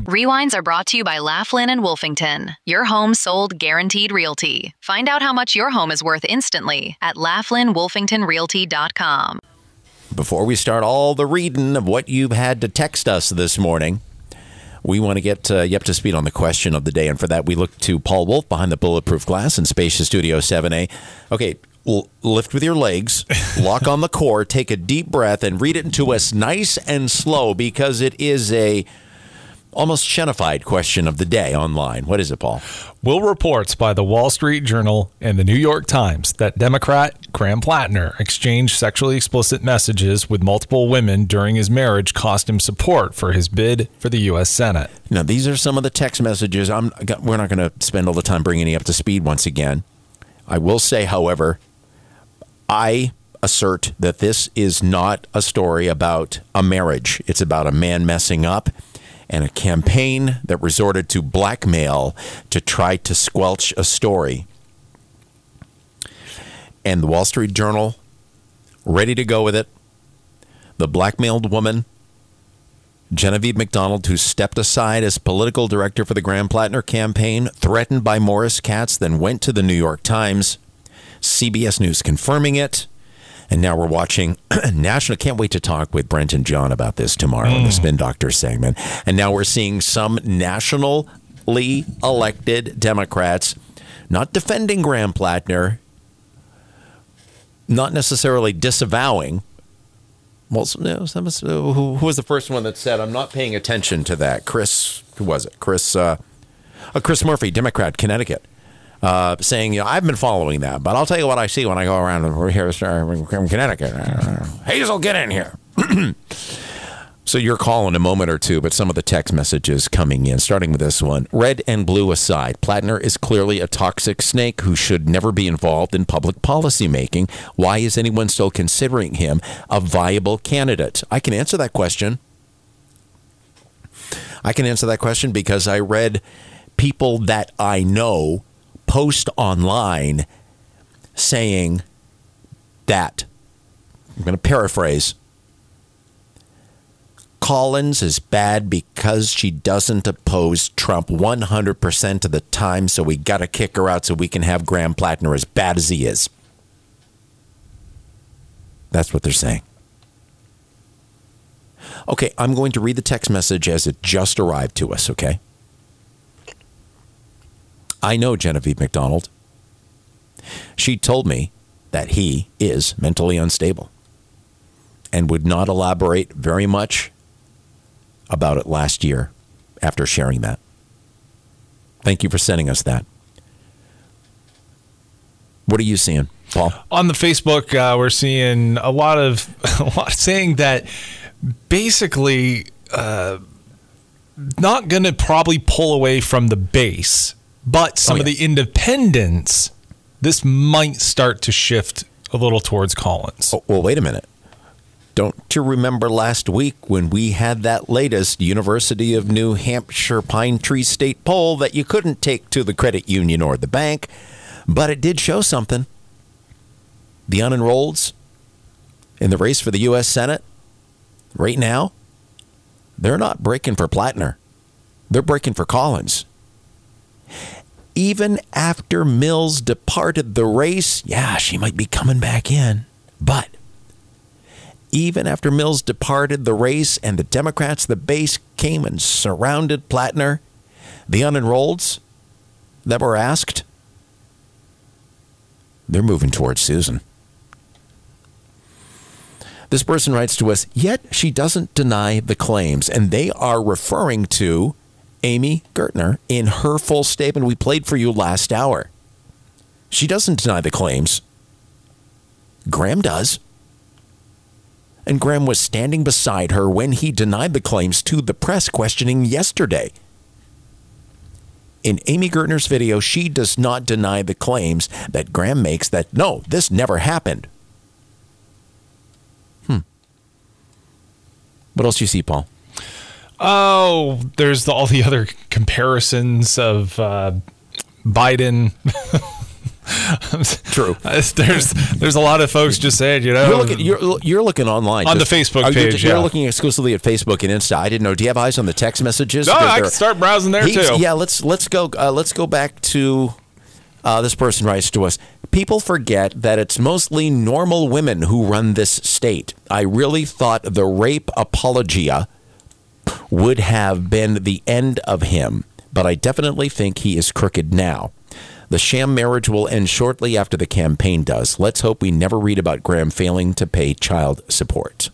Rewinds are brought to you by Laughlin and Wolfington. Your home sold guaranteed realty. Find out how much your home is worth instantly at LaughlinWolfingtonRealty.com. Before we start all the reading of what you've had to text us this morning, we want to get you up to speed on the question of the day. And for that, we look to Paul Wolf behind the bulletproof glass in Spacious Studio 7A. Okay, lift with your legs, lock on the core, take a deep breath, and read it to us nice and slow because it is a almost shenified question of the day online. What is it, Paul? Will reports by the Wall Street Journal and the New York Times that Democrat Graham Plattner exchanged sexually explicit messages with multiple women during his marriage cost him support for his bid for the U.S. Senate. Now, these are some of the text messages. We're not going to spend all the time bringing you up to speed once again. I will say, however, I assert that this is not a story about a marriage. It's about a man messing up and a campaign that resorted to blackmail to try to squelch a story. And the Wall Street Journal, ready to go with it. The blackmailed woman, Genevieve McDonald, who stepped aside as political director for the Graham Plattner campaign, threatened by Morris Katz, then went to the New York Times. CBS News confirming it. And now we're watching national. Can't wait to talk with Brent and John about this tomorrow in the Spin Doctor segment. And now we're seeing some nationally elected Democrats not defending Graham Plattner, not necessarily disavowing. Well, who was the first one that said, I'm not paying attention to that? Who was it? Chris Murphy, Democrat, Connecticut. Saying, I've been following that, but I'll tell you what I see when I go around here in Connecticut. Hazel, get in here. So you're calling a moment or two, but some of the text messages coming in, starting with this one. Red and blue aside, Plattner is clearly a toxic snake who should never be involved in public policy making. Why is anyone still considering him a viable candidate? I can answer that question. Because I read people that I know post online saying that, I'm going to paraphrase, Collins is bad because she doesn't oppose Trump 100% of the time, so we got to kick her out so we can have Graham Plattner as bad as he is. That's what they're saying. Okay, I'm going to read the text message as it just arrived to us, okay? I know Genevieve McDonald. She told me that he is mentally unstable and would not elaborate very much about it last year after sharing that. Thank you for sending us that. What are you seeing, Paul? On the Facebook, we're seeing a lot saying that basically not going to probably pull away from the base, but some of the independents, this might start to shift a little towards Collins. Oh, well, wait a minute. Don't you remember last week when we had that latest University of New Hampshire Pine Tree State poll that you couldn't take to the credit union or the bank, but it did show something? The unenrolleds in the race for the U.S. Senate right now, they're not breaking for Plattner. They're breaking for Collins. Even after Mills departed the race, she might be coming back in, but even after Mills departed the race and the Democrats, the base, came and surrounded Plattner, the unenrolleds that were asked, they're moving towards Susan. This person writes to us, yet she doesn't deny the claims, and they are referring to Amy Gertner in her full statement we played for you last hour. She doesn't deny the claims. Graham does. And Graham was standing beside her when he denied the claims to the press questioning yesterday. In Amy Gertner's video, she does not deny the claims that Graham makes that, no, this never happened. What else do you see, Paul? Oh, there's all the other comparisons of Biden True. There's a lot of folks just saying, You're looking online on the Facebook page. You're looking exclusively at Facebook and Insta. I didn't know. Do you have eyes on the text messages? No, I can start browsing there too. Yeah, let's go back to this person writes to us. People forget that it's mostly normal women who run this state. I really thought the rape apologia would have been the end of him, but I definitely think he is crooked now. The sham marriage will end shortly after the campaign does. Let's hope we never read about Graham failing to pay child support.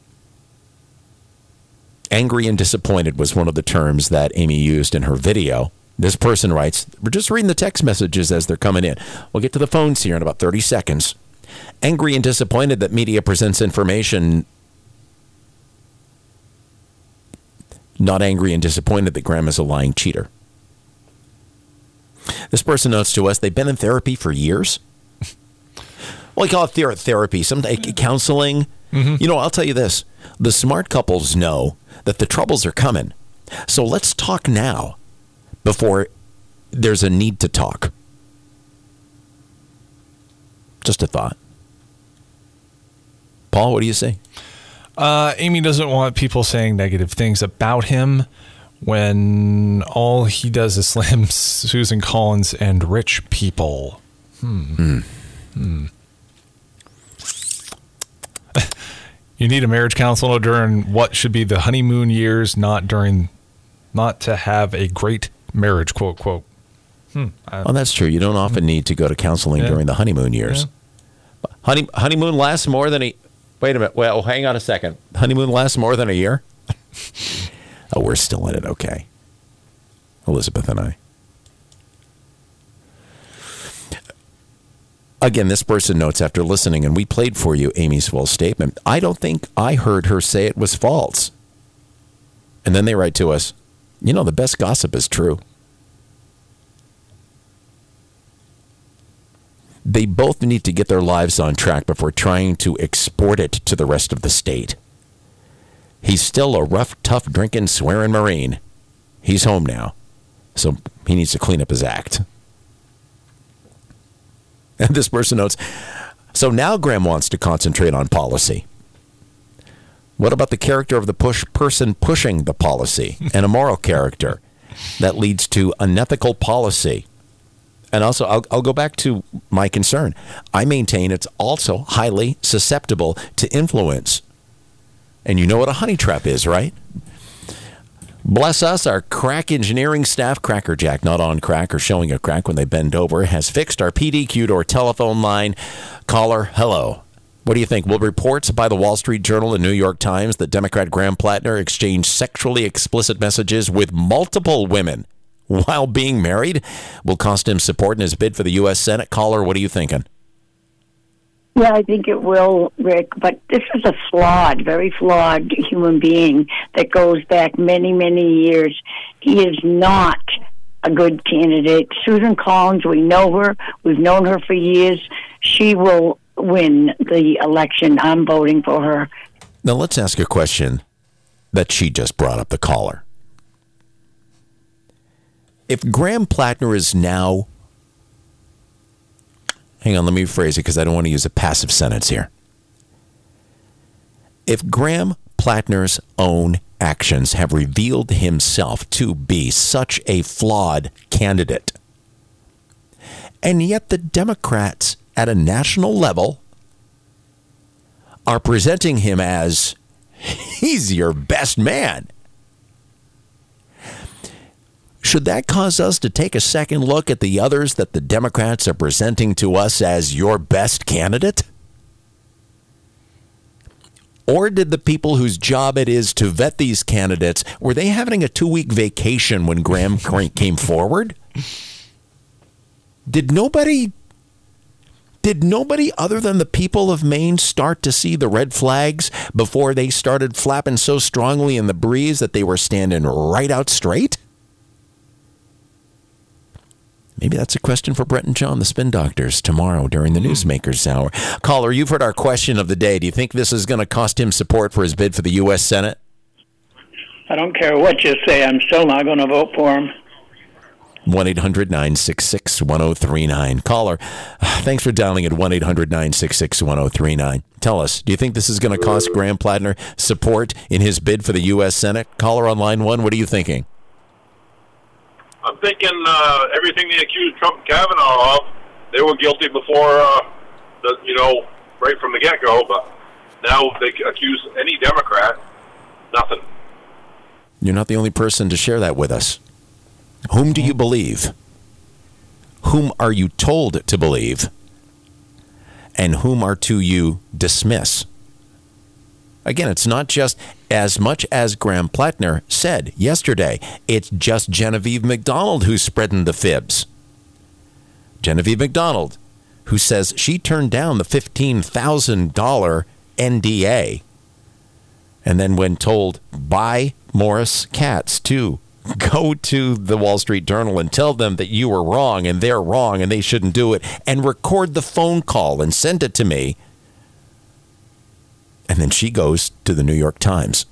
Angry and disappointed was one of the terms that Amy used in her video. This person writes, we're just reading the text messages as they're coming in. We'll get to the phones here in about 30 seconds. Angry and disappointed that media presents information. Not angry and disappointed that Graham is a lying cheater. This person notes to us they've been in therapy for years. Well, we call it therapy, some counseling. Mm-hmm. I'll tell you this. The smart couples know that the troubles are coming. So let's talk now before there's a need to talk. Just a thought. Paul, what do you say? Amy doesn't want people saying negative things about him when all he does is slam Susan Collins and rich people. You need a marriage counselor during what should be the honeymoon years, not to have a great marriage, quote, quote. Well, that's true. You don't often need to go to counseling during the honeymoon years. Yeah. Honeymoon lasts more than a... Wait a minute. Well, hang on a second. Honeymoon lasts more than a year? Oh, we're still in it. Okay. Elizabeth and I. Again, this person notes after listening, and we played for you Amy's full statement. I don't think I heard her say it was false. And then they write to us, the best gossip is true. They both need to get their lives on track before trying to export it to the rest of the state. He's still a rough, tough, drinking, swearing Marine. He's home now, so he needs to clean up his act. And this person notes, so now Graham wants to concentrate on policy. What about the character of the person pushing the policy and a moral character that leads to unethical policy? And also, I'll go back to my concern. I maintain it's also highly susceptible to influence. And you know what a honey trap is, right? Bless us, our crack engineering staff, Crackerjack, not on crack or showing a crack when they bend over, has fixed our PDQ'd or telephone line. Caller, hello. What do you think? Will reports by the Wall Street Journal and New York Times that Democrat Graham Plattner exchanged sexually explicit messages with multiple women while being married will cost him support in his bid for the U.S. Senate? Caller, what are you thinking? Yeah, I think it will, Rick, but this is a very flawed human being that goes back many, many years. He is not a good candidate. Susan Collins, we know her. We've known her for years. She will win the election. I'm voting for her. Now, let's ask a question that she just brought up, the caller. If Graham Plattner is now... Hang on, let me rephrase it because I don't want to use a passive sentence here. If Graham Plattner's own actions have revealed himself to be such a flawed candidate, and yet the Democrats at a national level are presenting him as he's your best man, should that cause us to take a second look at the others that the Democrats are presenting to us as your best candidate? Or did the people whose job it is to vet these candidates, were they having a 2-week vacation when Graham came forward? Did nobody other than the people of Maine start to see the red flags before they started flapping so strongly in the breeze that they were standing right out straight? Maybe that's a question for Brett and John, the Spin Doctors, tomorrow during the Newsmakers Hour. Caller, you've heard our question of the day. Do you think this is going to cost him support for his bid for the U.S. Senate? I don't care what you say. I'm still not going to vote for him. 1-800-966-1039. Caller, thanks for dialing at 1-800-966-1039. Tell us, do you think this is going to cost Graham Plattner support in his bid for the U.S. Senate? Caller on line 1, what are you thinking? I'm thinking everything they accused Trump and Kavanaugh of, they were guilty before, right from the get-go, but now they accuse any Democrat, nothing. You're not the only person to share that with us. Whom do you believe? Whom are you told to believe? And whom are to you dismiss? Again, it's not just as much as Graham Plattner said yesterday. It's just Genevieve McDonald who's spreading the fibs. Genevieve McDonald, who says she turned down the $15,000 NDA. And then when told by Morris Katz to go to the Wall Street Journal and tell them that you were wrong and they're wrong and they shouldn't do it, and record the phone call and send it to me. And then she goes to the New York Times.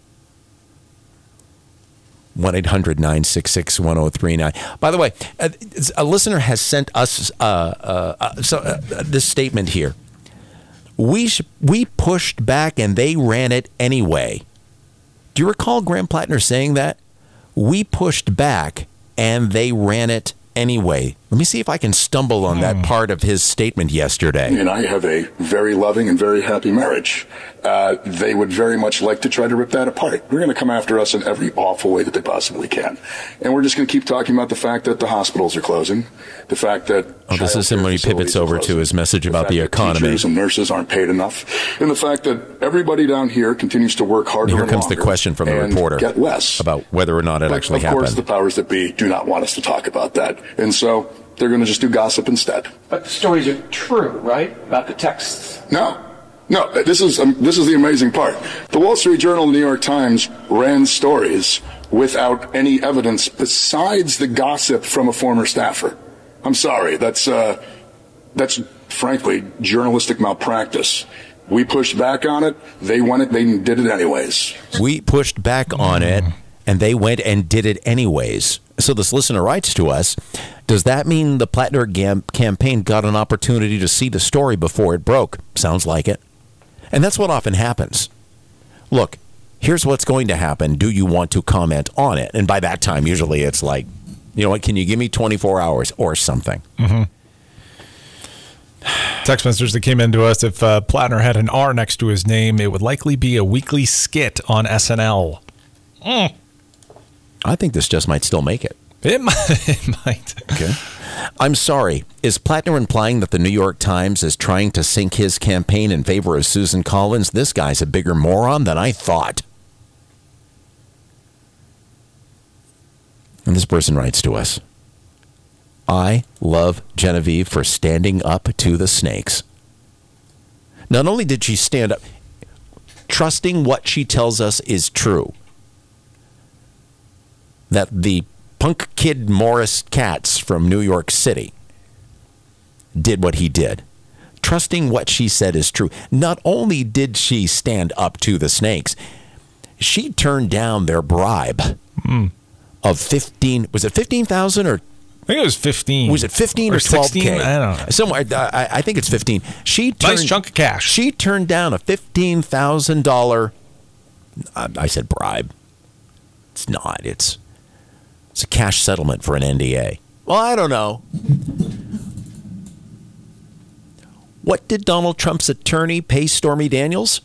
1-800-966-1039. By the way, a listener has sent us this statement here. We pushed back and they ran it anyway. Do you recall Graham Plattner saying that? We pushed back and they ran it anyway. Let me see if I can stumble on that part of his statement yesterday. And I have a very loving and very happy marriage. They would very much like to try to rip that apart. They're going to come after us in every awful way that they possibly can. And we're just going to keep talking about the fact that the hospitals are closing, the fact that this is him when he pivots over to his message about the economy. Teachers and nurses aren't paid enough, and the fact that everybody down here continues to work harder. Here comes the question from the reporter get less about whether or not it actually happened. Of course, the powers that be do not want us to talk about that, and so they're going to just do gossip instead. But the stories are true, right? About the texts? No, this is the amazing part. The Wall Street Journal and the New York Times ran stories without any evidence besides the gossip from a former staffer. I'm sorry, that's frankly journalistic malpractice. We pushed back on it. They did it anyways. We pushed back on it, and they went and did it anyways. So this listener writes to us, does that mean the Plattner campaign got an opportunity to see the story before it broke? Sounds like it. And that's what often happens. Look, here's what's going to happen. Do you want to comment on it? And by that time, usually it's like, you know what, can you give me 24 hours or something? Mm-hmm. Text messages that came into us, if Plattner had an R next to his name, it would likely be a weekly skit on SNL. I think this just might still make it. It might. Okay. I'm sorry. Is Plattner implying that the New York Times is trying to sink his campaign in favor of Susan Collins? This guy's a bigger moron than I thought. And this person writes to us, I love Genevieve for standing up to the snakes. Not only did she stand up, trusting what she tells us is true, that the punk kid Morris Katz from New York City did what he did. Trusting what she said is true. Not only did she stand up to the snakes, she turned down their bribe of 15. Was it 15,000 or? I think it was 15. Was it 15 or 12K? I don't know. Somewhere, I think it's 15. Nice chunk of cash. She turned down a $15,000. I said bribe. It's not. It's a cash settlement for an NDA. Well, I don't know. What did Donald Trump's attorney pay Stormy Daniels?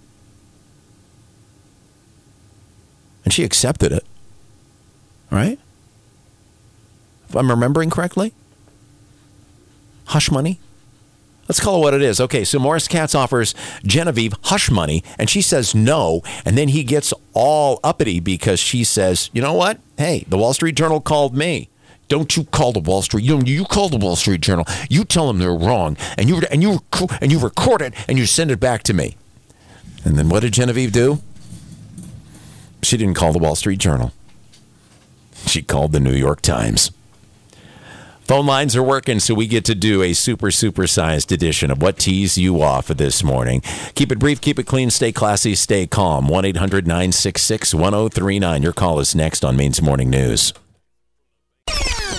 And she accepted it. Right? If I'm remembering correctly? Hush money? Let's call it what it is. Okay, so Morris Katz offers Genevieve hush money, and she says no, and then he gets all uppity because she says, you know what? Hey, the Wall Street Journal called me. Don't you call the Wall Street? You call the Wall Street Journal. You tell them they're wrong, and you record it, and you send it back to me. And then what did Genevieve do? She didn't call the Wall Street Journal. She called the New York Times. Phone lines are working, so we get to do a super-sized edition of What Tees You Off this morning. Keep it brief, keep it clean, stay classy, stay calm. 1-800-966-1039. Your call is next on Maine's Morning News.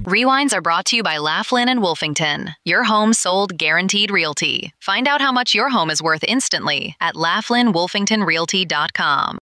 Rewinds are brought to you by Laughlin and Wolfington, your home sold guaranteed realty. Find out how much your home is worth instantly at LaughlinWolfingtonRealty.com.